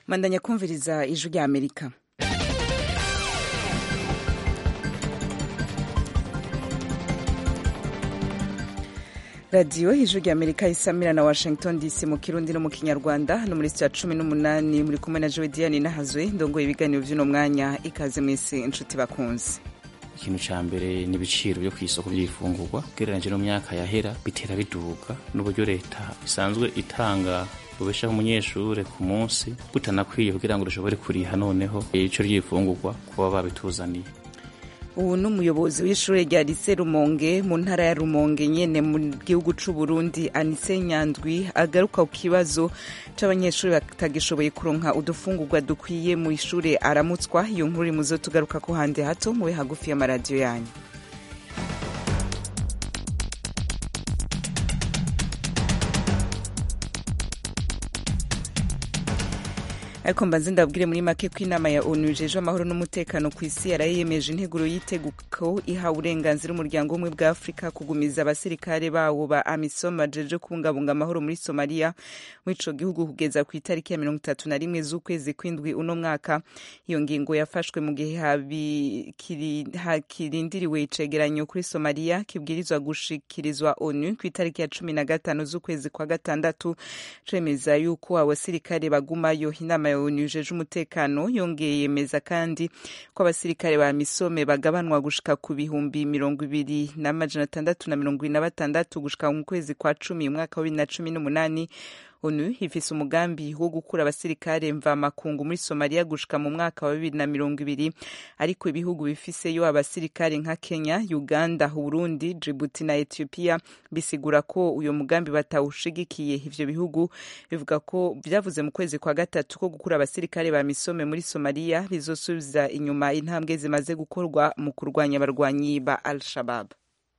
Mandanya kumviriza ijwi rya Amerika. Radio ijwi rya Amerika isamira na Washington DC mu Kirundi no mu Kinyarwanda no muri stia 18 muri kumwe na Joe Diane Nahazwe ndongo ibiganiro vy'uno mwanya ikaze mwese inshuti bakunze. Ikintu ca mbere ni ibiciro byo kwisoko by'ifungurwa gereranje no myaka yahera bitera biduga n'uburyo leta isanzwe itanga ubeshaho umunyeshure ku munsi butanakwiye kugira ngo dushobore kuriha noneho ico ry'ifungurwa kuba babituzaniye. Ubu n'umuyobozi w'ishure rya Lycée Rumonge mu ntara ya Rumonge nyene mu gihugu c'u Burundi Anise Nyandwi agaruka ku kibazo c'abanyeshuri batagishoboye kuronka udufungurwa dukwiye mu ishure aramutswa. Iyo nkuru muzo tugaruka ko hande hato muwe hagufi ya radio yanyu. Ariko mbanze ndabwire muri make ko inama ya ONU ijeje amahoro n'umutekano ku isi yarayemeje integuro y'iteguko iha uburenganzira umuryango umwe bwa Afrika kugumiza abasirikare bawo ba AMISOM bajeje kubungabunga amahoro muri Somalia mwico gihugu kugeza ku itariki ya 31 z'ukwezi kw'indwi uno mwaka. Iyo ngingo yafashwe mu gihe hakirindiriwe icegeranyo kuri Somalia kibwirizwa gushikirizwa ONU ku itariki ya 15 z'ukwezi kwa gatandatu cemeza yuko abasirikare bagumayo. Inama ONU ijeje umutekano yongeye yemeza kandi ko abasirikare ba AMISOM bagabanwa gushika ku bihumbi 2,626 gushika mu kwezi kwa 10 umwaka wa 2018. ONU ifise umugambi wo gukura abasirikare mva makungu muri Somalia gushika mu mwaka wa 2020, ariko ibihugu bifiseyo abasirikare nka Kenya, Uganda, Burundi, Djibouti na Ethiopia bisigura ko uyo mugambi batawushigikiye. Ivyo bihugu bivuga ko vyavuze mu kwezi kwa gatatu ko gukura abasirikare ba AMISOM muri Somalia bizosubiza inyuma intambwe zimaze gukorwa mu kurwanya abarwanyi ba Al-Shabaab.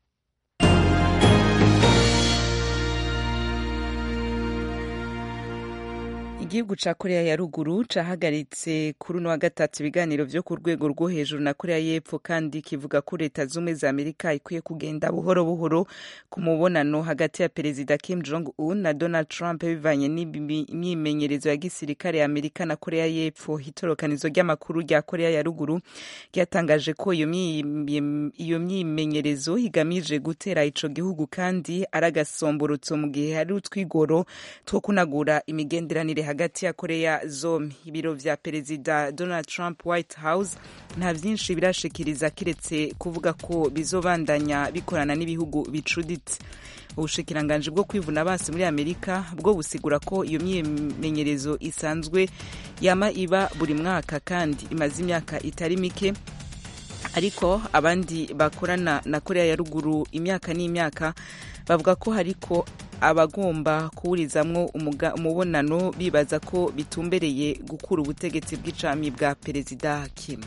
Igihugu ca Korea ya Ruguru cahagaritse kuri uno wa gatatu ibiganiro vyo ku rwego rwo hejuru na Korea y'Epfo, kandi kivuga ko leta zumwe za Amerika ikwiye kugenda buhoro buhoro ku mubonano hagati ya Perezida Kim Jong-un na Donald Trump bivanye n'imyimenyerezo ya gisirikare ya Amerika na Korea y'Epfo. Itorokanizo ry'amakuru rya Korea ya Ruguru ryatangaje ko iyo myimenyerezo igamije gutera ico gihugu kandi aragasomborotso mu gihe hari utwigoro two kunagura imigenderanire hagati ya Korea zombi. Ibiro vya Perezida Donald Trump White House nta vyinshi birashikiriza kiretse kuvuga ko bizobandanya bikorana n'ibihugu bicuditse. Ubushikiranganje bwo kwivuna basi muri Amerika bwo busigura ko iyo myimenyerezo isanzwe yama iba buri mwaka kandi imaze imyaka itari mike, ariko abandi bakorana na Korea ya Ruguru imyaka n'imyaka bavuga ko hariko abagomba kuwurizamwo umubonano bibaza ko bitumbereye gukura ubutegetsi bw'icami bwa Perezida Kim.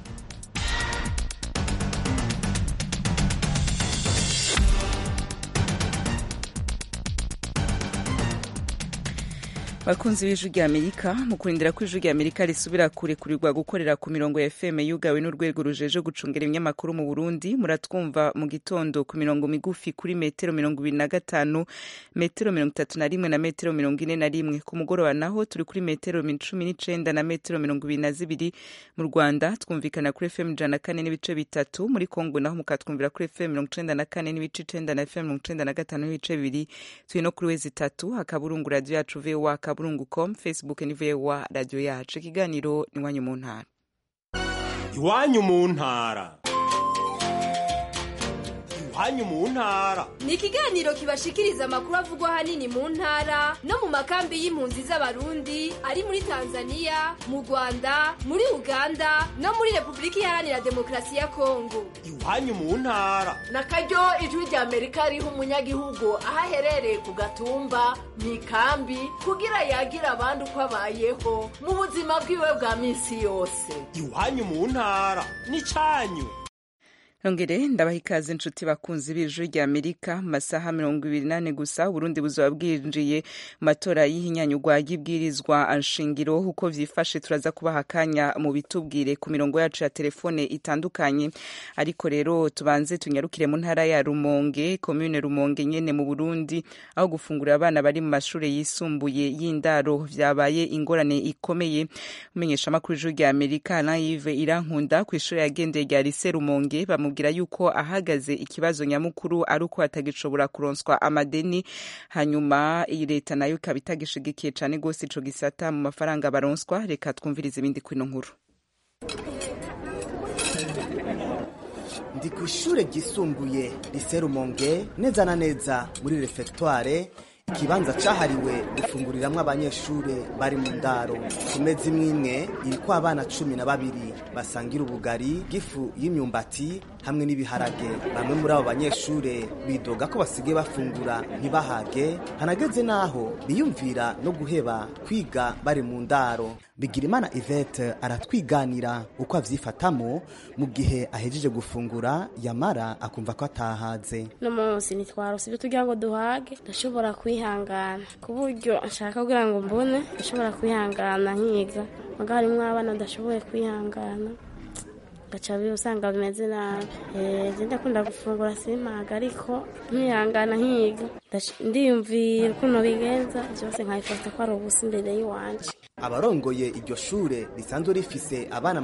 Bakunzi b'ijwi rya Amerika, mu kurindira ko ijwi rya Amerika risubira kurekurirwa gukorera ku mirongo ya FM yugawe n'urwego rujeje gucungera ibinyamakuru mu Burundi, muratwumva mu gitondo ku mirongo migufi kuri metero 25, metero 31 na metero 41. Ku mugoroba naho turi kuri metero 19 na metero 22. Mu Rwanda twumvikana kuri FM 104 n'ibice bitatu, muri Kongo naho mukatwumvira kuri FM 94 n'ibice 9 na FM 95 n'ibice 2. Turi no kuri wezi 3 akaburungu radio yacu VOA kaburungu.com, Facebook ni VOA radio yacu. Ikiganiro ni Iwanyu mu ntara. Iwanyu mu ntara. Iwanyu mu ntara ni ikiganiro kibashikiriza amakuru avugwa hanini mu ntara no mu makambi y'impunzi z'abarundi ari muri Tanzania, mu Rwanda, muri Uganda no muri Republika Iharanira Demokarasi ya Kongo. Iwanyu mu ntara na karyo ijwi rya Amerika riha umunyagihugu ahaherereye ku gatumba mu ikambi kugira yagira abandi uko abayeho mu buzima bwiwe bwa minsi yose. Iwanyu mu ntara ni canyu. Nongere ndabaha ikaze inshuti bakunzi b'ijwi rya Amerika mu masaha 24 gusa Burundi buzoba bwinjiye mu matora y'ihinyanyurwa y'ibwirizwa nshingiro uko vyifashe turaza kubaha akanya mu bitubwire ku mirongo yacu ya telefone itandukanye ariko rero tubanze tunyarukire mu ntara ya Rumonge commune Rumonge nyene mu Burundi aho gufungurira abana bari mu mashure yisumbuye y'indaro vyabaye ingorane ikomeye umenyesha makuru y'ijwi rya Amerika Live Irankunda ku ishure yagendeye rya Lycée Rumonge mubwira yuko ahagaze ikibazo nyamukuru ari uko atagishobora kuronswa amadeni hanyuma iyi leta nayo ikaba itagishigikiye cane gose ico gisata mu mafaranga baronswa reka twumvirize ibindi kwino nkuru. Ndi kw'ishure ryisumbuye Lycée Rumonge neza na neza muri refectoire ikibanza cahariwe gufunguriramwo abanyeshure bari mu ndaro kumeza imwe iriko abana 12 basangira ubugari gifu y'imyumbati hamwe n'ibiharage bamwe muri abo banyeshure bidoga ko basige bafungura ntibahage hanageze naho biyumvira no guheba kwiga bari mu ndaro. Bigirimana Yvette aratwiganira uko avyifatamo mu gihe ahejeje gufungura yamara akumva ko atahaze. No munsi nitwarose tugira ngo duhage ndashobora kwihangana ku buryo nshaka kugira ngo mbone ndashobora kwihangana nkiga magari mwabana ndashoboye kwihangana gacabi usanga bimeze nabi ndakunda gufungura simaga ariko nkihangana nkiga ndiyumvira ukuntu bigenza byose nkayifata ko ari ubusa imbere y'iwanje. Abarongoye iryo shure risanzwe rifise abana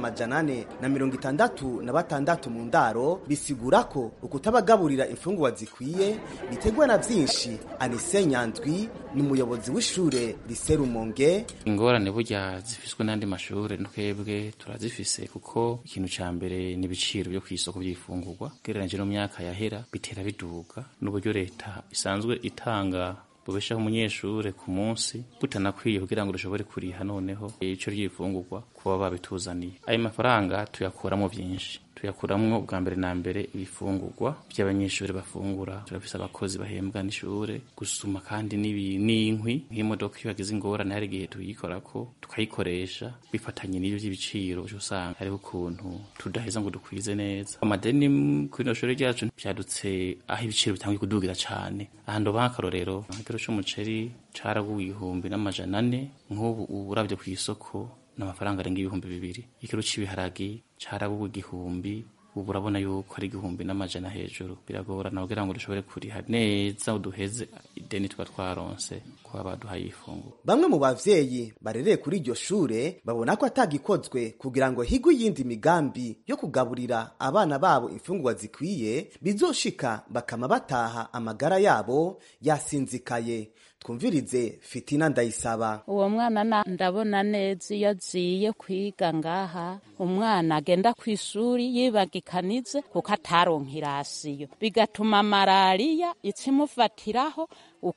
466 mu ndaro bisigura ko ukutabagaburira imfungurwa zikwiye bitegwa na vyinshi. Anise Nyandwi ni umuyobozi w'ishure Lycée Rumonge. Ingorane burya zifiswe n'andi mashure twebwe turazifise kuko ikintu ca mbere ni ibiciro byo kwisoko by'ifungurwa gereranije no myaka yahera bitera biduga n'uburyo leta isanzwe itanga bubeshaho umunyeshure ku munsi butanakwiye kugira ngo dushobore kuriha noneho ico ry'ifungurwa kuba babituzaniye. Ayo mafaranga tuyakuramo byinshi tuyakuramwo bwa mbere na mbere ibifungurwa by'abanyeshure bafungura turafise abakozi bahembwa n'ishure gusuma kandi n'inkwi nk'imodoka iyo yagize ingorane hari igihe tuyikorako tukayikoresha bifatanye n'ibyo by'ibiciro usanga hariho ukuntu tudaheza ngo dukwize neza. Amadeni kuri shure ryacu byadutse aho ibiciro bitangiye kudugira cane ahando bakarorero ikiro c'umuceri caraguye 2,400 nk'ubu uravye kw'isoko n'amafaranga arenga 2,000. Ikiro c'ibiharagi caraguye 1,000 ubu urabona yuko ari 1,000 hejuru biragorana kugira ngo dushobore kuriha neza uduheze ideni twaronse kwa baduhaye ifunguro. Bamwe mu bavyeyi barereye kuri iryo shure babona ko atagikozwe kugira ngo higwe yindi migambi yo kugaburira abana babo imfungurwa zikwiye bizoshika bakama bataha amagara yabo yasinzikaye. Twumvirize Fitina Ndayisaba. Uwo mwana ndabona neza iyo aziye kwiga ngaha umwana agenda kw'ishuri yibagikanize kuko ataronkira asiyo bigatuma malaria itsimufatiraho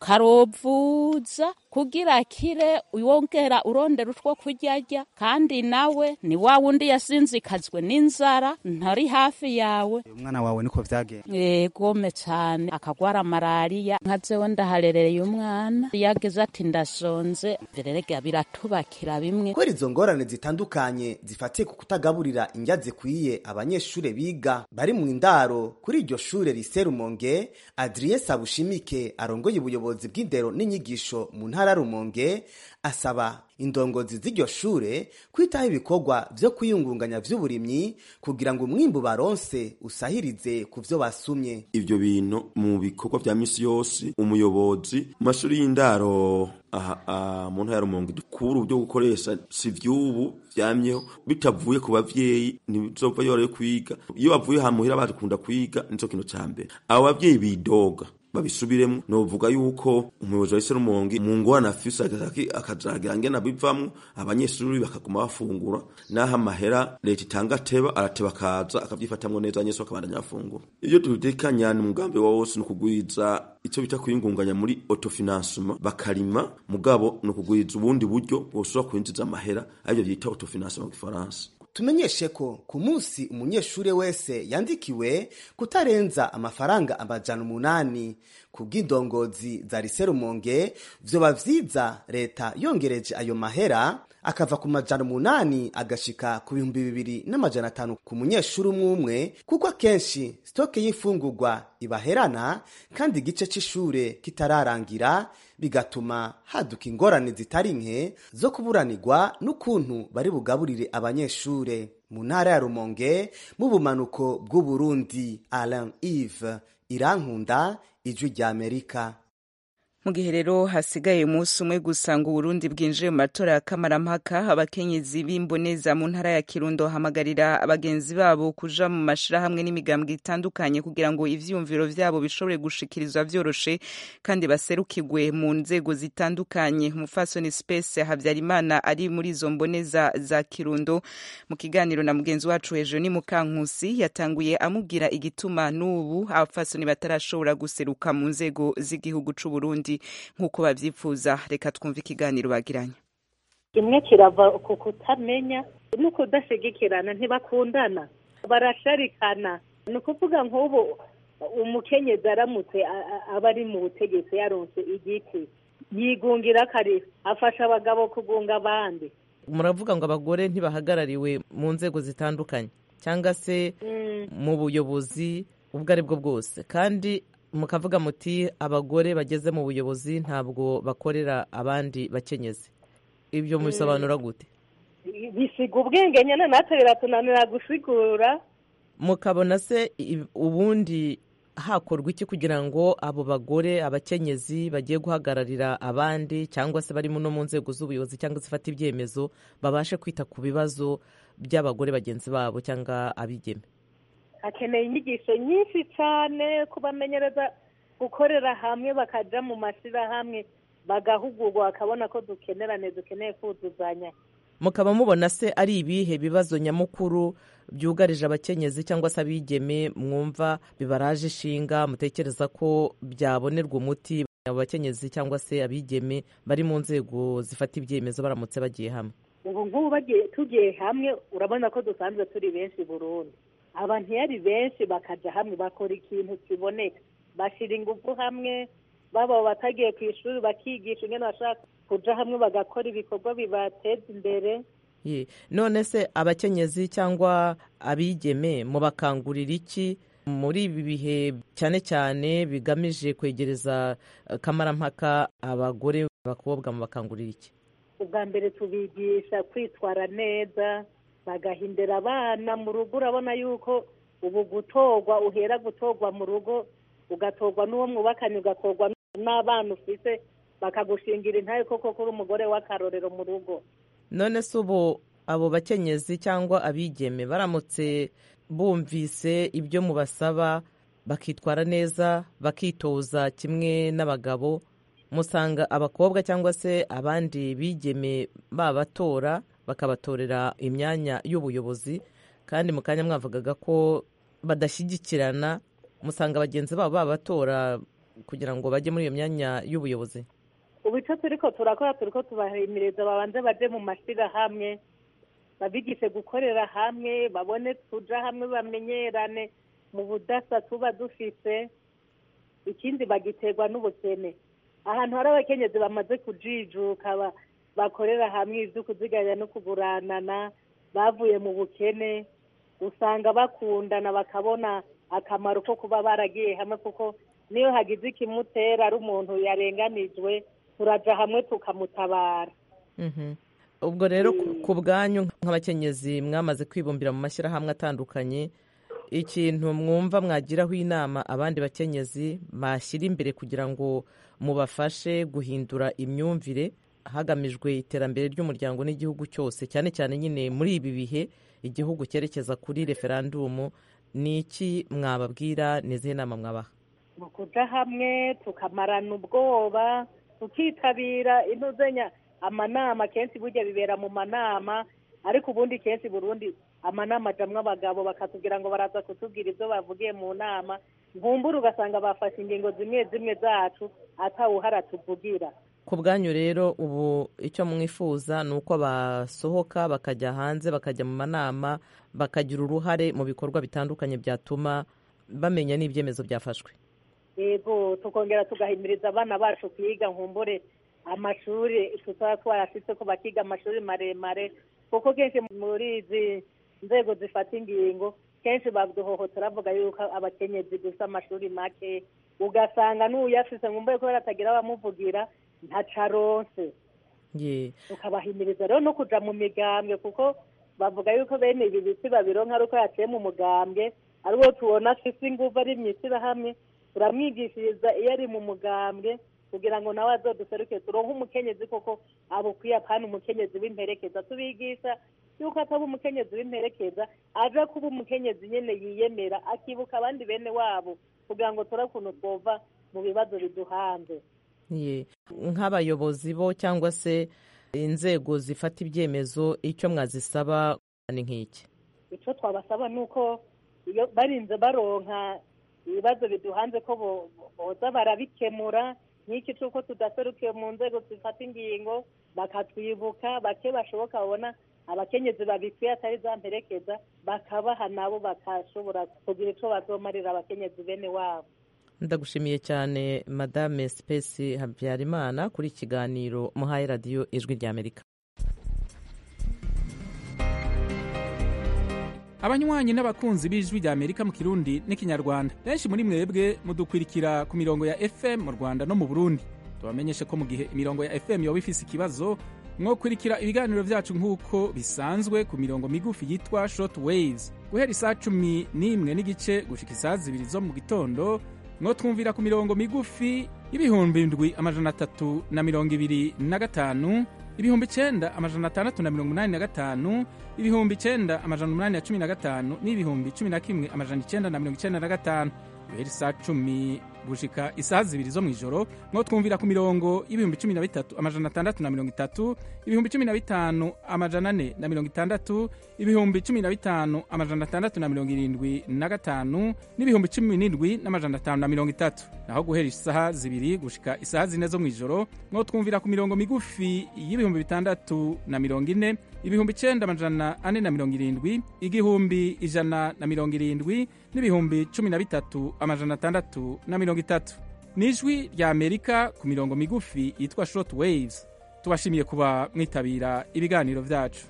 ukarovuza kugira akire wongera urondera utwo kuryarya kandi nawe ni wa wundi yasinzikazwe n'inzara ntari hafi yawe. Umwana wawe niko vyagenda? Gome cyane akagwara malaria nkazewe ndaharereye umwana yageze ati ndasonze birerega biratubakira bimwe. Kweri izo ngorane zitandukanye zifatiye ku kutagaburira indya zikwiye abanyeshure biga bari mu indaro kuri iryo shure Lycée Rumonge. Adrien Sabushimike arongoye ubuyobozi bw'indero n'inyigisho mu ntara Rumonge asaba indongozi z'iryo shure kwitaho ibikorwa vyo kwiyungunganya vy'uburimyi kugira ngo umwimbu baronse usahirize ku vyo basumye. Ivyo bintu mu bikorwa vya misi yose umuyobozi mu mashuri y'indaro mu ntara ya Rumonge dukura byo gukoresha si vy'ubu vyamyeho bitavuye ku bavyeyi ntibizova yoroye kwiga. Iyo bavuye hamuhira bakunda kwiga nico kintu ca mbere. Abo bavyeyi bidoga babisubiremo novuga yuko umuyobozi wa Lycée Rumonge mu ngorane afise akazagira ngena bivamwo abanyeshuri bakaguma bafungura naho amahera leta itanga arateba kaza akavyifatamwo neza abanyeshuri bakabandanya bafungura. Iyo dutekanya ni umugambi wose no kugwiza ico bita kwingunganya muri autofinancement bakarima mugabo no kugwiza ubundi buryo bwosubira kwinjiza amahera arivyo vyita autofinancement mu Gifaransa. Tumenyeshe ko ku munsi umunyeshure wese yandikiwe kutarenza amafaranga 800 ku bw'indongozi za Lycée Rumonge vyoba vyiza leta yongereje ayo mahera akava ku 800 agashika ku 2500 ku munyeshuri umwe kuko akenshi stoke y'imfungurwa ibaherana kandi igice c'ishure kitararangira bigatuma haduka ingorane zitari nke zo kuburanirwa n'ukuntu bari bugaburire abanyeshure. Mu ntara ya Rumonge mu bumanuko bw'Uburundi, Alain Yves Irankunda, Ijwi rya Amerika. Mu gihe rero hasigaye umunsi umwe gusa ngo Uburundi bwinjiye mu matora ya kamarampaka, abakenyezi b'imboneza mu ntara ya Kirundo hamagarira abagenzi babo kuja mu mashirahamwe n'imigambwe itandukanye kugira ngo ivyumviro vyabo bishobore gushikirizwa vyoroshe kandi baserukirwe mu nzego zitandukanye. Umufasoni Space Havyarimana ari muri izo mboneza za Kirundo mu kiganiro na mugenzi wacu hejuru ni Mukankusi yatanguye amubwira igituma n'ubu abafasoni batarashobora guseruka mu nzego z'igihugu c'u Burundi nk'uko bavyifuza. Reka twumve ikiganiro bagiranye. Kimwe kirava ku kutamenya no kudashigikirana, ntibakundana, barasharikana. Ni ukuvuga nk'ubu umukenyezi aramutse aba ari mu butegetsi yaronse igiti yigungira kare afasha abagabo kugunga abandi. Muravuga ngo abagore ntibahagarariwe mu nzego zitandukanye cyangwa se mu buyobozi ubwo ari bwo bwose, kandi mukavuga muti abagore bageze mu buyobozi ntabwo bakorera abandi bakenyezi. Ibyo mubisobanura gute? Bisiga ubwenge nyene natwe biratunanira gusigura. Mukabona se ubundi hakorwa iki kugira ngo abo bagore abakenyezi bagiye guhagararira abandi cyangwa se bari no mu nzego z'ubuyobozi cyangwa zifata ibyemezo babashe kwita ku bibazo by'abagore bagenzi babo cyangwa abigeme? Hakeneye inyigisho nyinshi cyane, kubamenyereza gukorera hamwe, bakaja mu mashirahamwe bagahugurwa, bakabona ko dukeneye kuzuzanya. Mukaba mubona se ari ibihe bibazo nyamukuru byugarije abakenyezi cyangwa se abigeme mwumva bibaraje ishinga, mutekereza ko byabonerwa umuti abo bakenyezi cyangwa se abigeme bari mu nzego zifata ibyemezo baramutse bagiye hamwe? Ubu ngubu tugiye hamwe urabona ko dusanzwe turi benshi Burundi. Abantu yari benshi bakaja hamwe bakora ikintu kiboneka, bashira ingufu hamwe, baba batagiye ku ishuri bakigisha ingene bashaka kuja hamwe bagakora ibikorwa bibateza imbere. None se abakenyezi cyangwa abigeme mubakangurira iki muri ibi bihe cyane cyane bigamije kwegereza kamarampaka abagore abakobwa, mubakangurira iki? Ubwa mbere tubigisha kwitwara neza, bagahindera abana mu rugo. Urabona yuko ubu gutorwa uhera gutorwa mu rugo, ugatorwa n'uwo mwubakanye, ugatorwa n'abana ufise, bakagushingira intaye koko kuri umugore w'akarorero mu rugo. None se ubu abo bakenyezi cyangwa abigeme baramutse bumvise ibyo mubasaba bakitwara neza bakitoza kimwe n'abagabo, musanga abakobwa cyangwa se abandi bigeme babatora bakabatorera imyanya y'ubuyobozi, kandi mu kanya mwavugaga ko badashyigikirana, musanga bagenzi babo babatora kugira ngo bajye muri iyo myanya y'ubuyobozi? Ubu icyo turiko tubahimiriza babanze baje mu mashirahamwe, babigishe gukorera hamwe, babone kuja hamwe, bamenyerane mu budasa tuba dufise. Ikindi bagiterwa n'ubukene. Ahantu hari abakenyezi bamaze kujijuka bakorera hamwe ivyo kuziganya no kuguranana, bavuye mu bukene, usanga bakundana bakabona akamaro ko kuba baragiye hamwe, kuko niyo hagize ikimutera ari umuntu yarenganijwe turaja hamwe tukamutabara. Ubwo rero ku bwanyu nk'abakenyezi mwamaze kwibumbira mu mashyirahamwe atandukanye, ikintu mwumva mwagiraho inama abandi bakenyezi bashyira imbere kugira ngo mubafashe guhindura imyumvire hagamijwe iterambere ry'umuryango n'igihugu cyose, cyane cyane nyine muri ibi bihe igihugu cyerekeza kuri referandumu, ni iki mwababwira? N'izihe nama mwabaha? Mu kuja hamwe tukamarana ubwoba, tukitabira intuzenya amanama. Kenshi burya bibera mu manama, ariko ubundi kenshi Burundi amanama ajamwo abagabo bakatubwira ngo baraza kutubwira ibyo bavugiye mu nama, nkumbura ugasanga bafashe ingingo zimwe zimwe zacu atawuhara tuvugira. Ku bwanyu rero ubu icyo mwifuza ni uko basohoka bakajya hanze, bakajya mu manama, bakagira uruhare mu bikorwa bitandukanye byatuma bamenya n'ibyemezo byafashwe? yego tukongera tugahimiriza abana bacu kwiga nkumbure amashuri tutaba twarashitse ko bakiga amashuri maremare kuko kenshi muri izi nzego zifata ingingo kenshi baduhohotera bavuga yuko abakenyezi gusa amashuri make ugasanga n'uyafise nkumbure kubera atagira abamuvugira ntacaronse tukabahimiriza rero no kuja mu migambwe kuko bavuga yuko bene ibi biti babironka ari uko yaciye mu mugambwe ariwo tubona afise inguvu ari mw'ishyirahamwe turamwigishiriza iyo ari mu mugambwe kugira ngo nawe azoduseruke turonke umukenyezi koko abukwiye apana umukenyezi w'imperekeza tubigisha yuko ataba umukenyezi w'imperekeza aja kuba umukenyezi nyene yiyemera akibuka abandi bene wabo kugira ngo turakuntu twova mu bibazo biduhanze nk'abayobozi bo cyangwa se inzego zifata ibyemezo icyo mwazisaba ni nk'iki? icyo twabasaba ni uko iyo barinze baronka ibibazo biduhanze ko boza barabikemura nk'iki cy'uko tudaserukiye mu nzego zifata ingingo bakatwibuka bake bashoboka babona abakenyezi babikwiye atari za mperekeza bakabaha nabo bakashobora kugira icyo bazomarira abakenyezi bene wabo. Ndagushimiye cyane Madame Spesi Habyarimana kuri ikiganiro muhaye radiyo Ijwi ry'Amerika. Abanywanyi n'abakunzi b'Ijwi ry'Amerika mu Kirundi n'ikinyarwanda benshi muri mwebwe mudukwirikira ku mirongo ya FM mu Rwanda no mu Burundi. Tubamenyeshe ko mu gihe imirongo ya FM yoba ifise ikibazo mwokurikira ibiganiro vyacu nk'uko bisanzwe ku mirongo migufi yitwa short waves guhera isaa 11:15 gushika isaa 2 zo mu gitondo. Mwotwumvira ku mirongo migufi y'ibihumbi 7,325, ibihumbi 9,685, ibihumbi 9,815 n'ibihumbi 11,995. Guhera isaa 10 gushika isaa 2 zo mw'ijoro mwotwumvira ku mirongo y'ibihumbi 13,630, ibihumbi 15,460, ibihumbi 15,675 n'ibihumbi 17,530. Naho guhera isaha 2 gushika isaa 4 zo mw'ijoro mwotwumvira ku mirongo migufi y'ibihumbi 640, ibihumbi 9,470, igihumbi 170 n'ibihumbi 13,630. N'Ijwi ry'Amerika ku mirongo migufi yitwa short waves. Tubashimiye kuba mwitabira ibiganiro vyacu.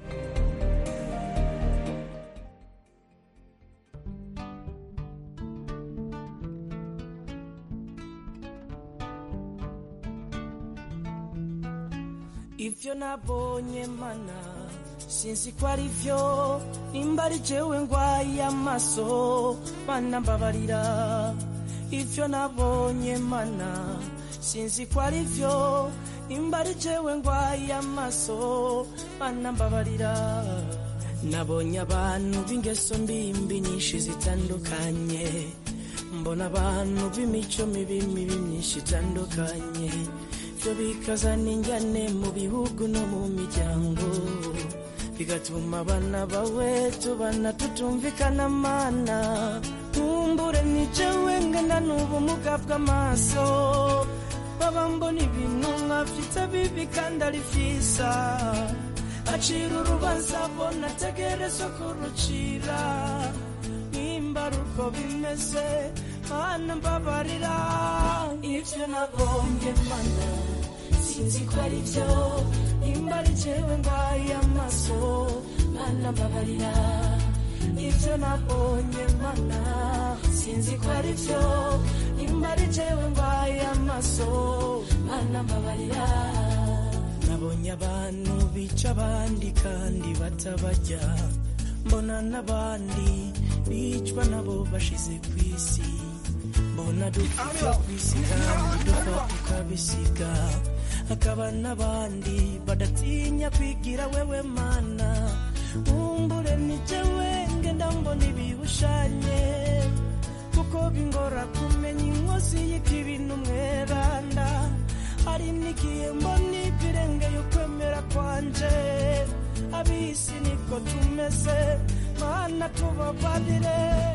Ivyo nabonye mana sinzi ko ari vyo nimba ari jewe ngwaye amaso mana mbabarira. Ivyo nabonye mana sinzi ko ari vyo nimba ari jewe ngwaye amaso mana mbabarira. Nabonye abantu b'ingeso mbi nyinshi zitandukanye, mbona abantu b'imico mibi myinshi itandukanye, vyo bikazana ingane mu bihugu no mu miryango, bigatuma abana bawe tubana tutumvikana mana. Nkumbure ni jewe ngana n'ubumuga bw'amaso, baba mbona ibintu nkafite bibi kandi ari vyiza, acira urubanza bona ategerezwa kurucira. Nimba ari uko bimeze mana mbabarira. Ivyo nabonye mana sinzi ko ari vyo nimba ari jewe ngwaye amaso mana mbabarira. Ivyo nabonye mana sinzi ko ari vyo nimba ari jewe ngwaye amaso mana mbabarira. Nabonye abantu bica abandi kandi batabarya, mbona n'abandi bicwa nabo bashize kw'isi, mbona dupfa kw'isi kandi dupfa tukabisiga, hakaba n'abandi badatinya kwigira wewe mana. Umbure ni jewe ngenda mbona ibibushanye, kuko bingora kumenya inkozi y'ibintu mweranda. Hari n'igihe mbona ibirengeye ukwemera kwanje, abisi niko tumeze mana tubabarire.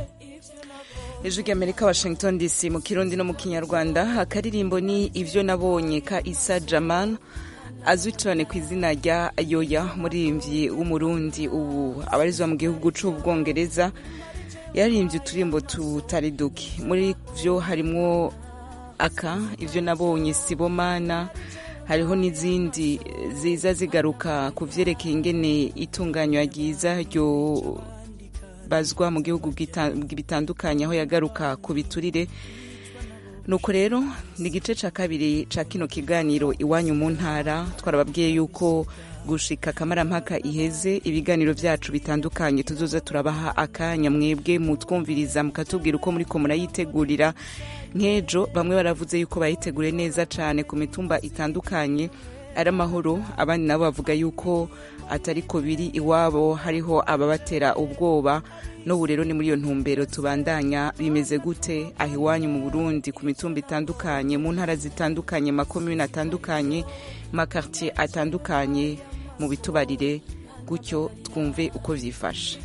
Ijwi ry'Amerika, Washington DC, mu Kirundi no mu Kinyarwanda. Akaririmbo ni ivyo nabonye ka Issa Jamal, azwi cyane ku izina rya Yoya, muririmbyi w'umurundi ubu abarizwa mu gihugu c'Ubwongereza. Yaririmbye uturimbo tutari duke, muri vyo harimwo aka ivyo nabonye sibomana hariho n'izindi ziza zigaruka ku vyerekeye ingene itunganywa ryiza ryo bazwa mu gihugu bitandukanye aho yagaruka ku biturire. Nuko rero ni igice ca kabiri ca kino kiganiro iwanyu mu ntara. Twarababwiye yuko gushika kamarampaka iheze ibiganiro vyacu bitandukanye tuzoza turabaha akanya mwebwe mutwumviriza mukatubwira uko muriko murayitegurira. Nk'ejo bamwe baravuze yuko bayitegure neza cane ku mitumba itandukanye ari amahoro, abandi nabo bavuga yuko atariko biri iwabo, hariho ababatera ubwoba. N'ubu rero ni muri iyo ntumbero tubandanya. Bimeze gute aho iwanyu mu Burundi ku mitumba itandukanye, mu ntara zitandukanye, makomune atandukanye, makartier atandukanye? Mu bitubarire gutyo twumve uko vyifashe.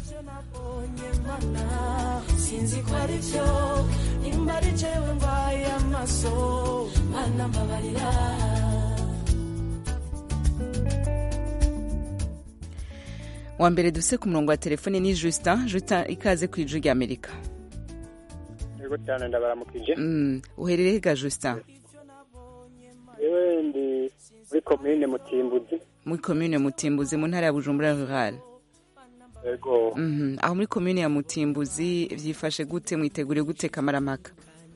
Sinzi ko ari byo imbari jewe mbaye amaso mana mbabarira. Wa mbere duse ku murongo wa telefone ni Justin. Justin, ikaze ku Ijwi rya Amerika. Yego cyane ndabaramukije. Uherereye ga Justin? Yewe ndi muri commune Mutimbuzi. Muri commune Mutimbuzi mu ntara ya Bujumbura Rural. Yego. Aho muri commune ya Mutimbuzi vyifashe gute, mwitegure gute kamarampaka?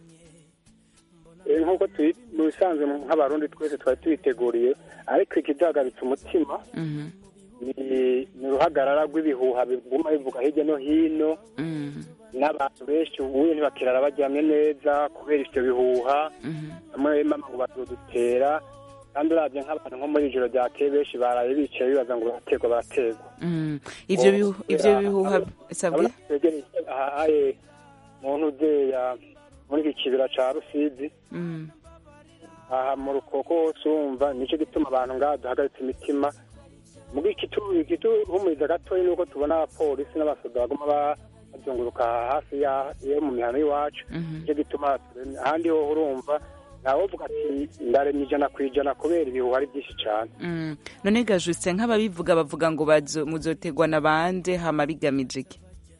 Nkuko tubisanzwe nk'abarundi twese twari tubiteguriye, ariko ikidagaritse umutima ni uruhagarara rw'ibihuha biguma bivuga hirya no hino. N'abantu benshi ubuye ntibakirara baryamye neza kubera ivyo bihuha. Bamwe mama ngo batudutera, kandi uravye nk'abantu nko muri ijoro ryakeye benshi baraye bicaye bibaza ngo barategwa. Ivyo bihuha sabwe ahaye muntu uzeya muri iki kibira ca Rusizi. Aha mu Rukoko sumva nico gituma abantu ngaha duhagaritse imitima. Mugi igituhumuriza gatoyi nuko tubona abapolisi n'abasoda baguma bazunguruka hafi yo mu mihano y'iwacu. Nico gituma ahandi ho urumva nawe uvuga ati ndaremye 100% kubera ibihuha ari byinshi cyane. None ga Justin, nk'ababivuga bavuga ngo muzotegwa na bande hama bigamije iki?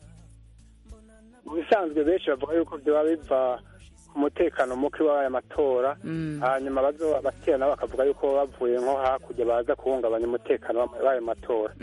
Mu bisanzwe benshi bavuga yuko byo biva umutekano muke w'aya matora, hanyuma baterana bakavuga yuko bavuye nko hakurya baza kuhungabanya umutekano w'aya matora.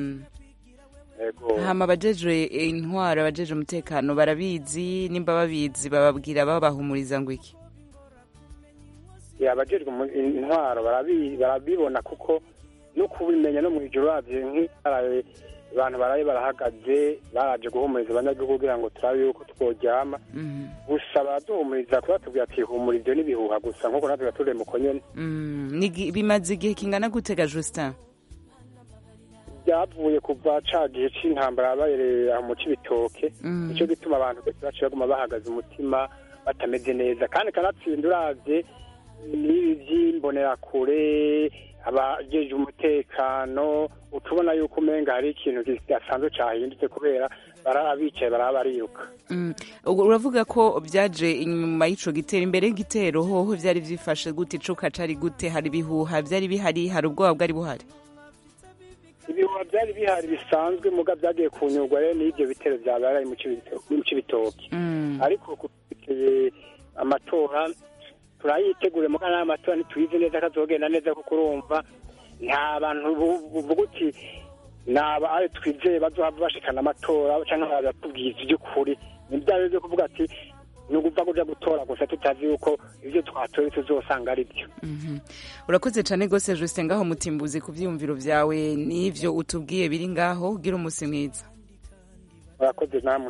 Hama abajejwe intwaro, abajejwe umutekano barabizi, nimba babizi bababwira babahumuriza ngo iki? Abajejwe intwaro barabibona kuko no kubimenya no mu ijoro bavye nk'araye abantu baraye barahagaze baraje guhumuriza abanyagihugu kugira ngo turabe yuko tworyama. Gusa baduhumuriza kuba tubwira ati humurizo n'ibihuha gusa nk'uko natwe turere mu konyene. Bimaze igihe kingana gutega Justin? Byavuye kuva ca gihe c'intambara yabaye mu Cibitoke. Nico gituma abantu baciye baguma bahagaze umutima batameze neza, kandi kanatsinda uravye n'ivy'imbonera kure abajeje umutekano utubona yuko umenga hari ikintu kidasanzwe cahindutse kubera barabicaye barabariruka. Uravuga ko byaje inyuma y'ico gitero, imbere y'igitero hoho vyari vyifashe gute, icuka cari gute, hari bihuha vyari bihari, hari ubwoba bwari buhari? Ibihuha byari bihari bisanzwe muga byagiye kunyurwa rero n'ivyo bitero vyabaye mu Cibitoke. Ariko kubikeye amatora turayitegure muga n'amatora ntituyizi neza kazogenda neza kuko urumva nta bantu buvuga uti naba ari twizeye bazohava bashikana amatora canke baratubwiza ivy'ukuri. Nibyo byo kuvuga ati nuguva kuja gutora gusa tutazi yuko ivyo twatoye tuzosanga ari byo. Urakoze cane gose Justin ngaho Mutimbuzi ku vyumviro vyawe n'ivyo utubwiye biri ngaho. Ugira umusi mwiza. Urakoze namwe.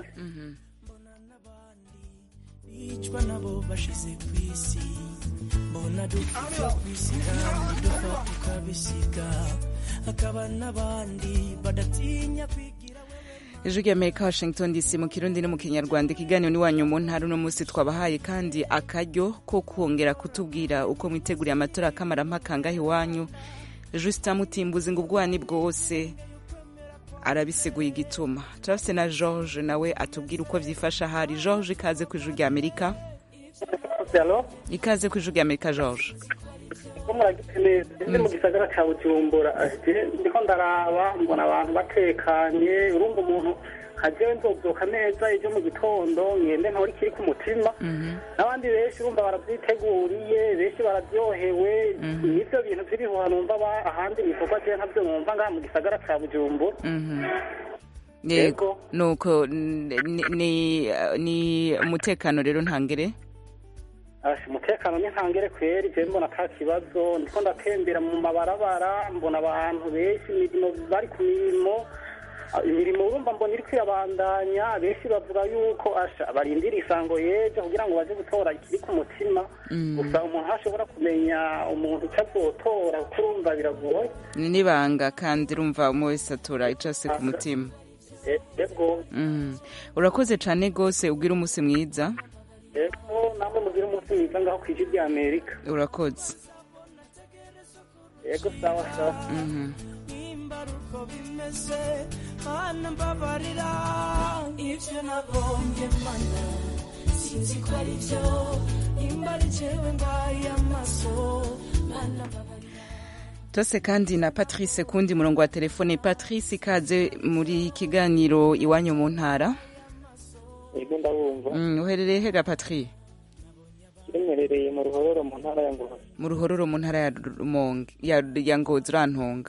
Icwa nabo bashize kwisi bona dufite kwisiga dufata tukabisiga akaba n'abandi badatinya kwigira. Ijwi ry'Amerika, Washington DC, mu Kirundi no mu Kinyarwanda. Ikiganiro ni wanyu mu ntara. Uno munsi twabahaye kandi akaryo ko kongera kutubwira uko mwiteguriye amatora kamarampaka ngaho iwanyu. Justin Mutimbuzi ngo ubwani bwose arabisiguye igituma. Turafise na George nawe atubwira uko vyifasha hari. George, ikaze ku Ijwi ry'Amerika. Ikaze ku Ijwi ry'Amerika George. Ndi mu gisagara ca Bujumbura ndiko ndaraba mbona abantu batekanye, urumva umuntu nkajewe nzobyuka neza ejo mu gitondo ngende nkora ikiri ku mutima n'abandi benshi bumva barabyiteguriye benshi bararyohewe n'ibyo bintu by'ibihuha numva ahandi bikorwa jewe ntabyo numva ngaha mu gisagara ca Bujumbura. Yego nuko ni umutekano rero ntangere. Umutekano ni ntangere kweri je mbona ata kibazo ndiko ndatembera mu mabarabara mbona abantu benshi imirimo bari ku imirimo urumva mbona iri kwirabandanya benshi bavuga yuko barindira isango yejo kugira ngo baje gutora ikiri ku mutima gusa umuntu ashobora kumenya umuntu cyazotora kurumva biragoye nibanga kandi urumva umwe wese atora icase ku mutima. Yego urakoze cyane gose ugira umunsi mwiza. Yego namwe mugira umunsi mwiza ngaho kw'ijwi rya Amerika. Urakoze. Yego sawa sawa. Uko bimeze mana mbabarira ivyo nabonye mana sinzi ko ari byo imbari jewe mbaye amaso mana mbabarira. Tose kandi na Patrice kundi murongo wa telefone. Patrice ikaze muri kiganiro iwanyu mu ntara. Yego ndabumva. Uherereye hega Patrice? Kiremerereye mu Ruhororo mu ntara ya Ngozi. Mu Ruhororo mu ntara ya Rumonge ya Ngozi Rantonga.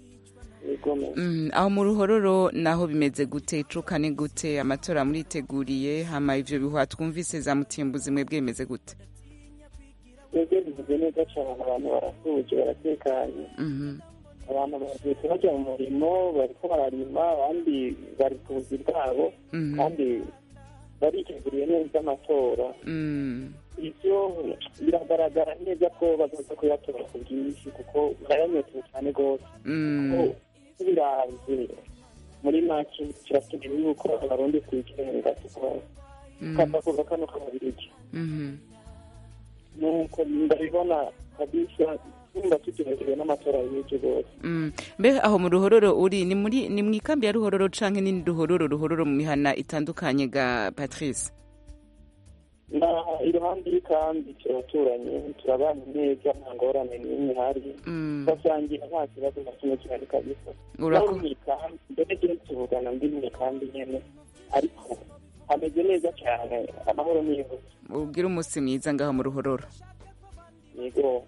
Aho mu Ruhororo naho bimeze gute icukane gute amatora muriteguriye hama ivyo bihuha twumvise za mutimbuzi mwebwe bimeze gute? Yego bimeze neza cyane abantu barasuje baratekanye. Abantu bagiye bajya mu murimo bariko bararima abandi bari ku buzi bwabo kandi bariteguriye neza amatora. Ivyo biragaragara neza ko bazoza kuyatora ku bwinshi kuko baranyotse cyane rwose. Biranze muri make kirakenewe yuko abarundi twigenga tukava kuva kano kabiriki nuko ndabibona kabisa tumba tutegereje n'amatora y'ejo rwose. Mbe aho mu Ruhororo uri ni mwikambi ya Ruhororo canke ni Ruhororo mu mihana itandukanye ga Patrice? Na iruhande y'ikambi turaturanye turabana neza nta ngorane n'imwe hari basangira nta kibazo na kimwe kihari kabisa. Mbere tuvugana ndi mu kambi nyene ariko hameze neza cyane amahoro n'iyo. Ubwira umunsi mwiza ngaho mu Ruhororo. Yego.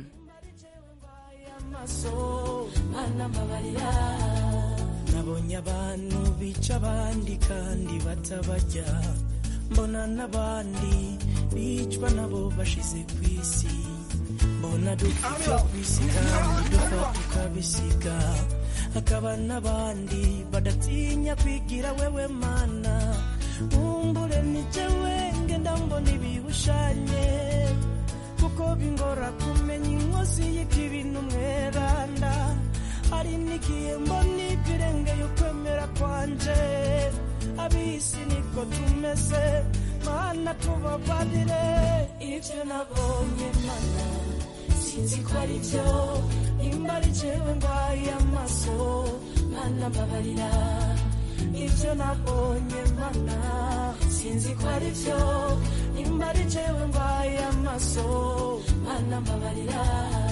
Nabonye abantu bica abandi kandi batabajya mbona n'abandi bicwa nabo bashize ku isi mbona dupfa ku isi kandi dupfa tukabisiga hakaba n'abandi badatinya kwigira wewe mana umbure nijewe ngenda mbona ibibushanye kuko bingora kumenya inkozi y'ikibintu mweranda hari n'igihe mbona ibirengeye ukwemera kwanje abisi niko tumeze mana tubabarire ivyo nabonye mana sinzi ko ari byo imbari jewe mbaye amaso mana mbabarira ivyo nabonye mana sinzi ko ari byo imbari jewe mbaye amaso mana mbabarira.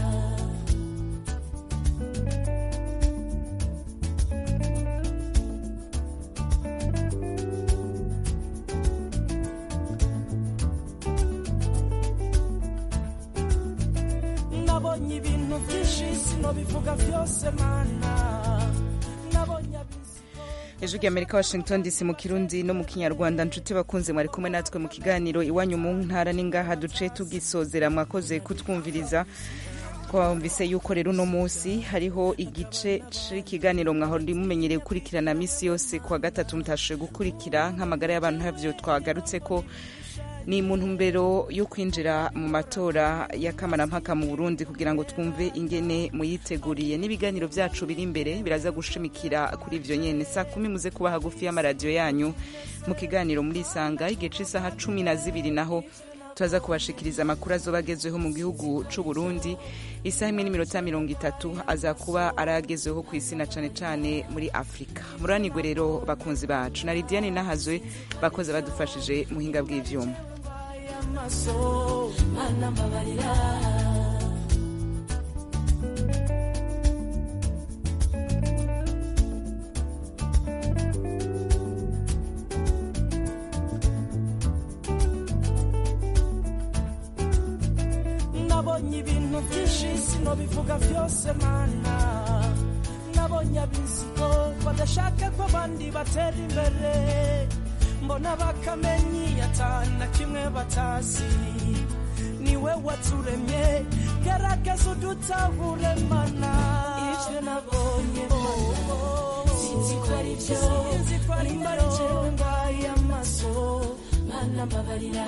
Nabonye ibintu byinshi sinobivuga byose mana nabonye Ijwi ry'Amerika Washington DC mu Kirundi no mu Kinyarwanda. Nshuti bakunze mwari kumwe natwe mu kiganiro iwanyu mu ntara n'ingaha duce tugisozera mwakoze kutwumviriza. Twumvise yuko rero uno munsi hariho igice c'ikiganiro mwahora mumenyereye gukurikirana misi yose kuwa gatatu mutashoboye gukurikira nk'amagara y'abantu havyo twagarutse ko ni mu ntumbero yo kwinjira mu matora y'akamarampaka mu Burundi kugira ngo twumve ingene muyiteguriye n'ibiganiro vyacu biri imbere biraza gushimikira kuri ivyo nyene. Saa 10 muze kuba hagufi y'amaradiyo yanyu mu kiganiro muri Isanga igice isaha 12 naho tuza kubashikiriza amakuru azobagezweho mu gihugu c'u Burundi. Isaha 1:30 aza kuba aragezweho ku isi na cane cane muri Afrika. Muranigwe rero bakunzi bacu na Lidiane Nahazwe bakoze badufashije muhinga bw'ivyuma. Mana mbabarira sinobivuga vyose mana nabonye ab'inzigo badashaka ko abandi batera imbere mbona bakamenyi atana kimwe batazi niwe waturemye garagaza udutahure mana ivyo nabonye sinzi ko ari vyo nimba ari jewe mbaye amaso mana mbabarira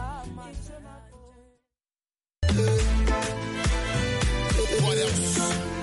What else?